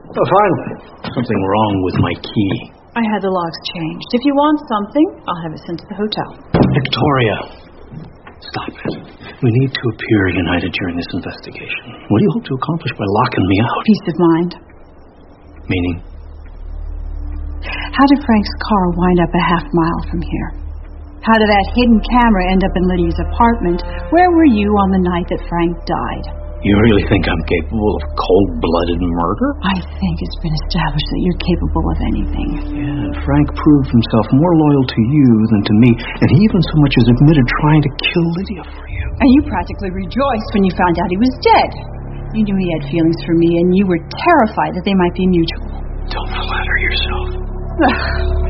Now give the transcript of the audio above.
Oh, finally. Something wrong with my key. I had the locks changed. If you want something, I'll have it sent to the hotel. Victoria, stop it. We need to appear united during this investigation. What do you hope to accomplish by locking me out? Peace of mind. Meaning? How did Frank's car wind up a half mile from here? How did that hidden camera end up in Lydia's apartment? Where were you on the night that Frank died? You really think I'm capable of cold-blooded murder? I think it's been established that you're capable of anything. Yeah, and Frank proved himself more loyal to you than to me, and he even so much as admitted trying to kill Lydia for you. And you practically rejoiced when you found out he was dead. You knew he had feelings for me, and you were terrified that they might be mutual. Don't flatter yourself.